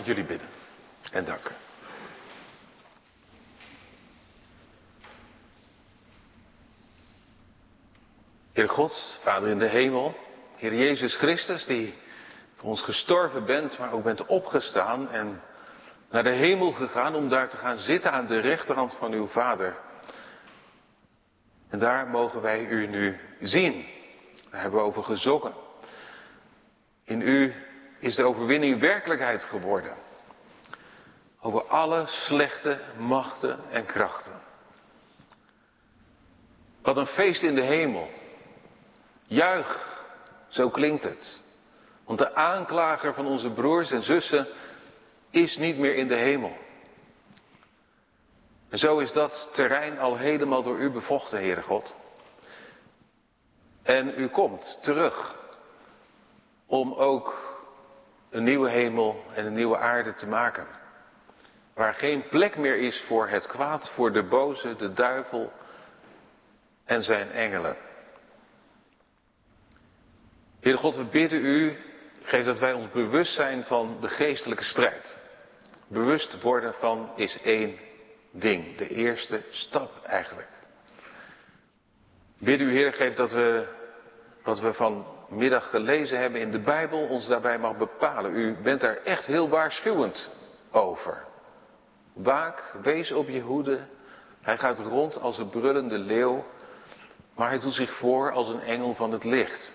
met jullie bidden en danken. Heer God, Vader in de hemel, Heer Jezus Christus, die voor ons gestorven bent, maar ook bent opgestaan en naar de hemel gegaan om daar te gaan zitten aan de rechterhand van uw Vader. En daar mogen wij u nu zien. Daar hebben we over gezongen. In u is de overwinning werkelijkheid geworden. Over alle slechte machten en krachten. Wat een feest in de hemel. Juich, zo klinkt het. Want de aanklager van onze broers en zussen is niet meer in de hemel. En zo is dat terrein al helemaal door u bevochten, Heere God. En u komt terug om ook een nieuwe hemel en een nieuwe aarde te maken. Waar geen plek meer is voor het kwaad, voor de boze, de duivel en zijn engelen. Heere God, we bidden u, geef dat wij ons bewust zijn van de geestelijke strijd. Bewust worden van is één ding, de eerste stap eigenlijk. Bid u, Heer, geef dat we wat we vanmiddag gelezen hebben in de Bijbel ons daarbij mag bepalen. U bent daar echt heel waarschuwend over. Waak, wees op je hoede. Hij gaat rond als een brullende leeuw, maar hij doet zich voor als een engel van het licht.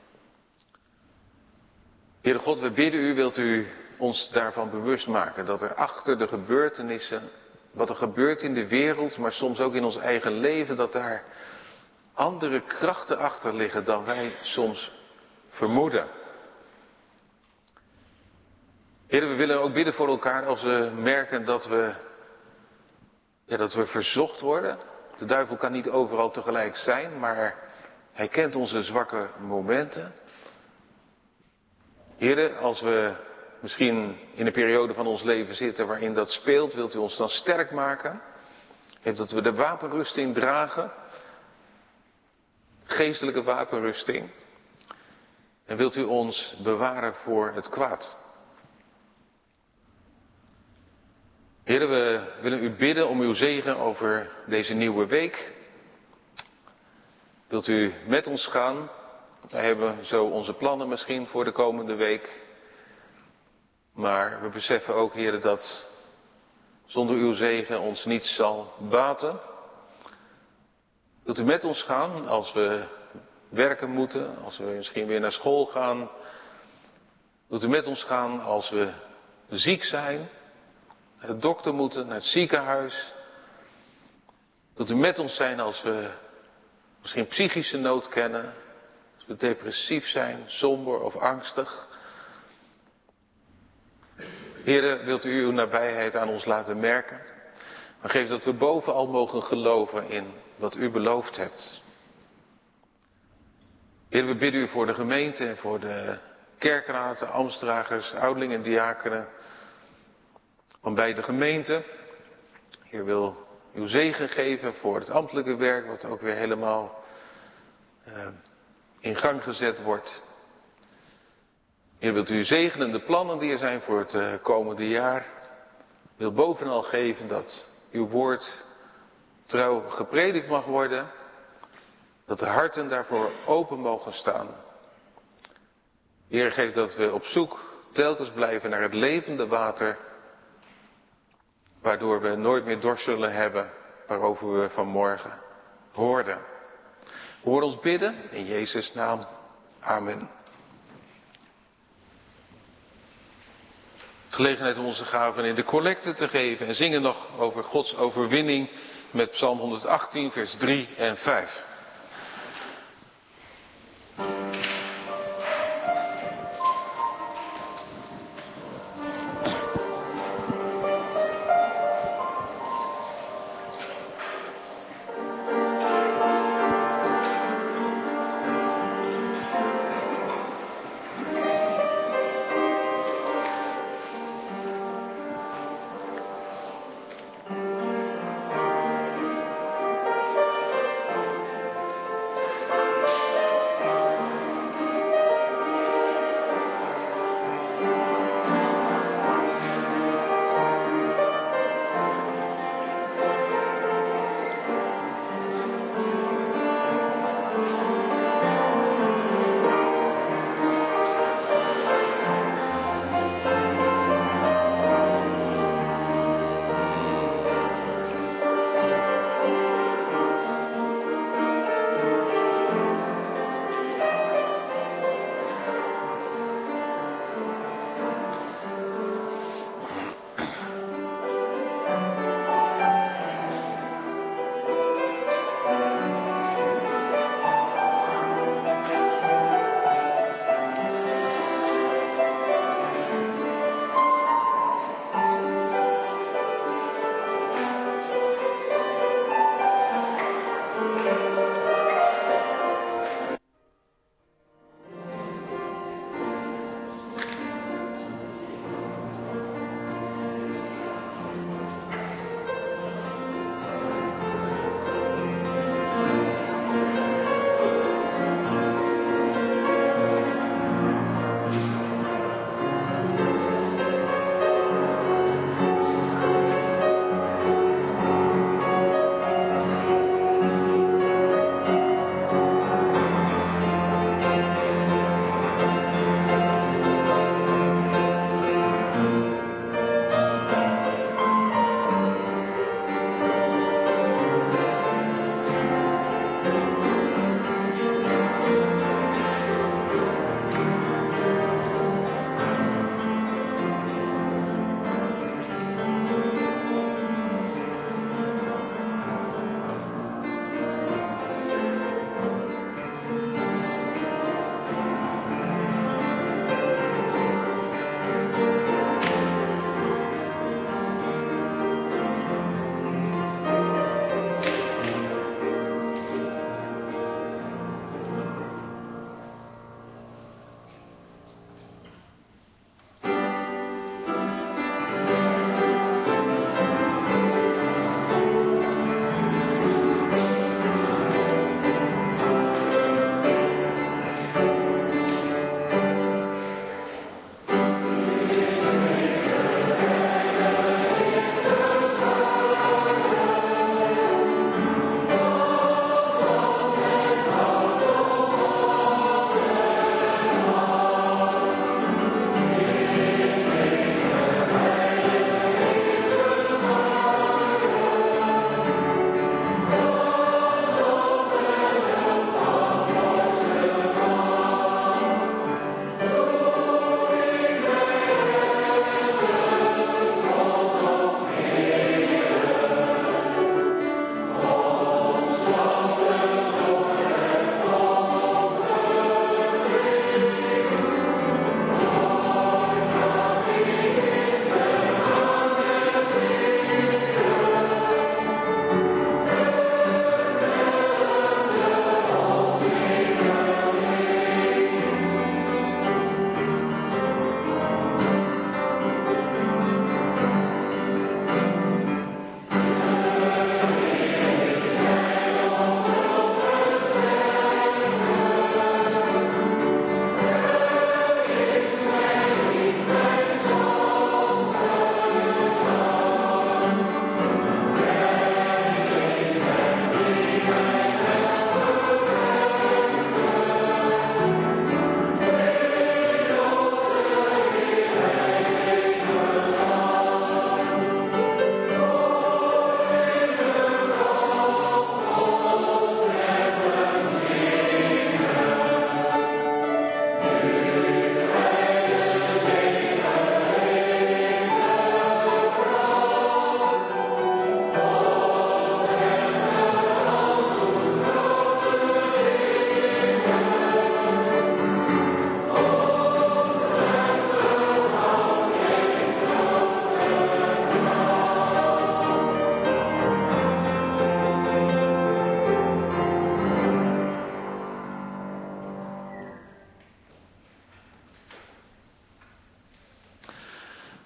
Heere God, we bidden u, wilt u ons daarvan bewust maken dat er achter de gebeurtenissen, wat er gebeurt in de wereld, maar soms ook in ons eigen leven, dat daar andere krachten achter liggen dan wij soms vermoeden. Heer, we willen ook bidden voor elkaar als we merken dat we, ja, dat we verzocht worden. De duivel kan niet overal tegelijk zijn, maar hij kent onze zwakke momenten. Heer, als we misschien in een periode van ons leven zitten waarin dat speelt, wilt u ons dan sterk maken? Heeft dat we de wapenrusting dragen, geestelijke wapenrusting. En wilt u ons bewaren voor het kwaad? Heer, we willen u bidden om uw zegen over deze nieuwe week. Wilt u met ons gaan? Wij hebben zo onze plannen misschien voor de komende week. Maar we beseffen ook, Heer, dat zonder uw zegen ons niets zal baten. Wilt u met ons gaan als we werken moeten, als we misschien weer naar school gaan? Wilt u met ons gaan als we ziek zijn, naar de dokter moeten, naar het ziekenhuis? Wilt u met ons zijn als we misschien psychische nood kennen, als we depressief zijn, somber of angstig? Heere, wilt u uw nabijheid aan ons laten merken? Maar geef dat we bovenal mogen geloven in wat u beloofd hebt. Heer, we bidden u voor de gemeente en voor de kerkraad, de ambtsdragers, ouderlingen en diakenen. Want bij de gemeente, Heer, wil uw zegen geven voor het ambtelijke werk, wat ook weer helemaal uh, in gang gezet wordt. Heer, wilt u zegenen de plannen die er zijn voor het uh, komende jaar. Wil bovenal geven dat uw woord trouw gepredikt mag worden. Dat de harten daarvoor open mogen staan. Heer, geef dat we op zoek telkens blijven naar het levende water. Waardoor we nooit meer dorst zullen hebben waarover we vanmorgen hoorden. Hoor ons bidden in Jezus' naam. Amen. Gelegenheid om onze gaven in de collecte te geven en zingen nog over Gods overwinning met Psalm honderdachttien, vers drie en vijf.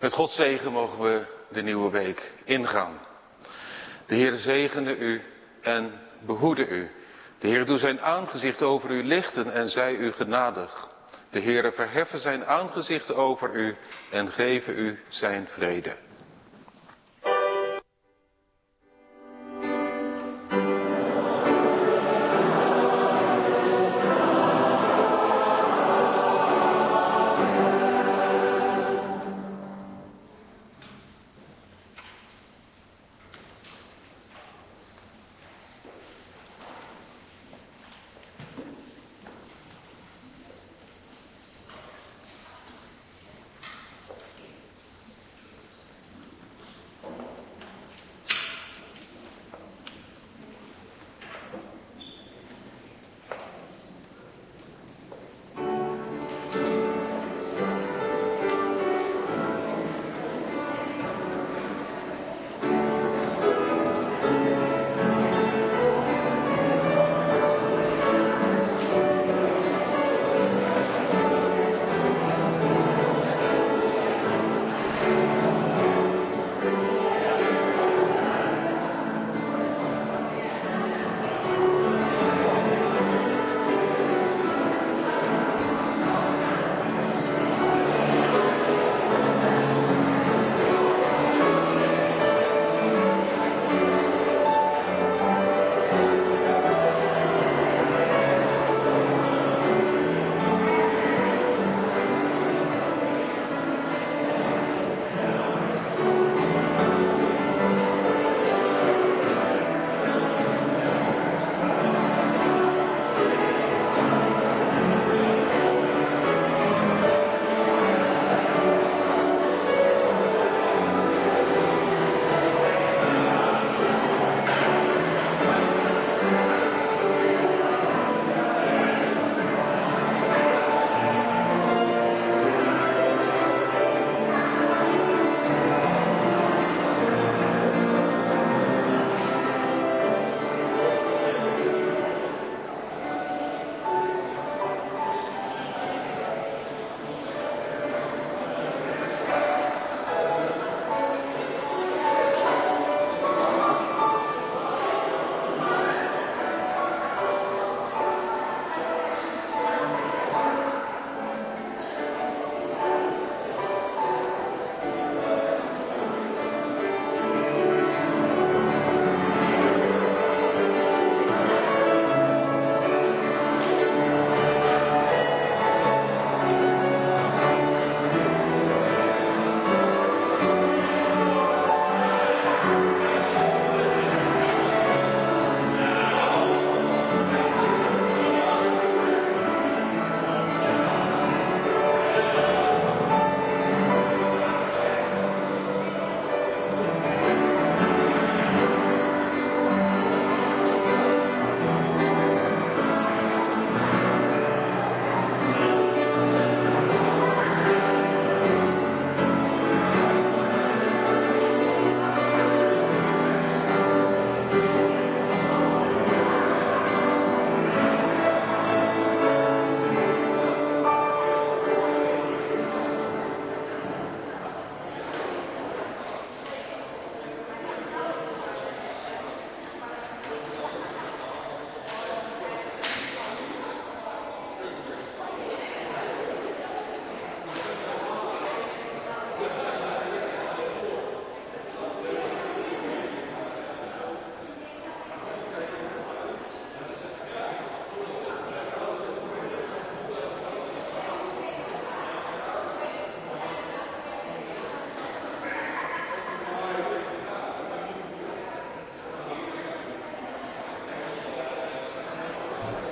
Met Gods zegen mogen we de nieuwe week ingaan. De Heer zegene u en behoede u. De Heer doe zijn aangezicht over u lichten en zij u genadig. De Heere verheffen zijn aangezicht over u en geven u zijn vrede.